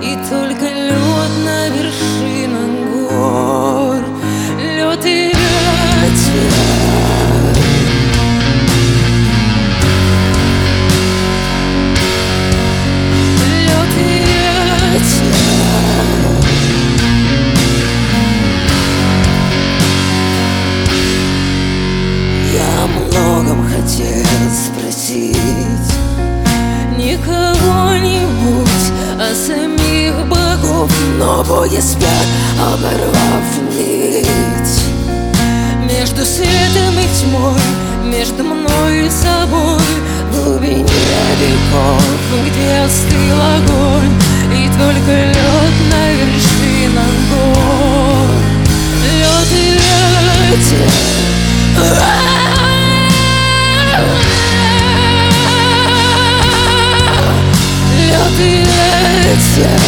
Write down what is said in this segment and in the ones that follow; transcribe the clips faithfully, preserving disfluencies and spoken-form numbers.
И только лед на вершинах гор, лед и ветер. Лед и ветер. Я о многом хотел спросить не кого-нибудь, а самих богов, но боги спят, оборвав нить между светом и тьмой, между мной и собой, в глубине веков, где остыл огонь, и только лед на вершинах гор, лед и ветер. Лед и ветер.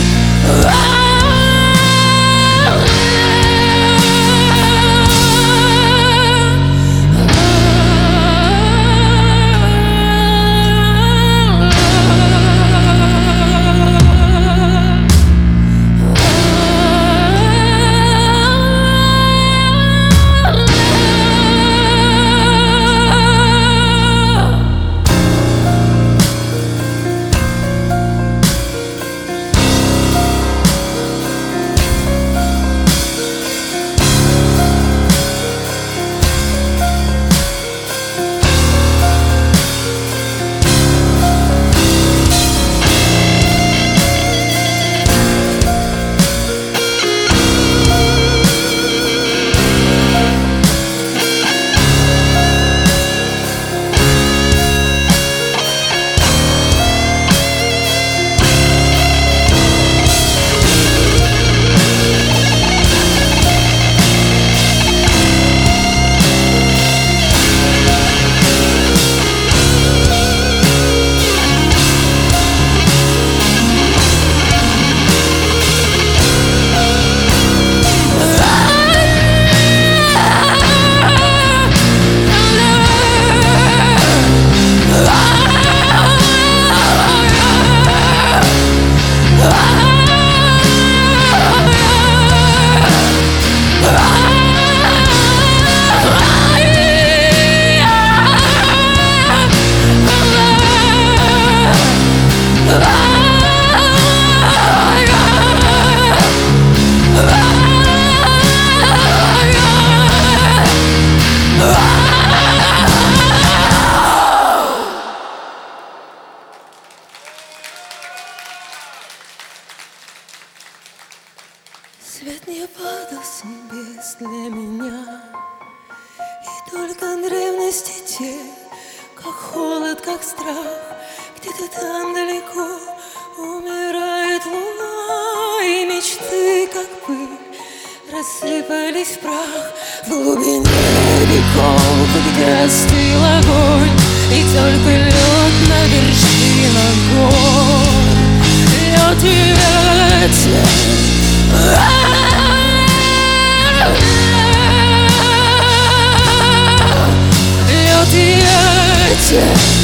Свет не падал с небес для меня, и только древности те, как холод, как страх, где-то там далеко умирает луна, и мечты, как пыль, рассыпались в прах в глубине веков, где остыл огонь, и только лед на вершинах гор, лед и ветер. Лед и ветер.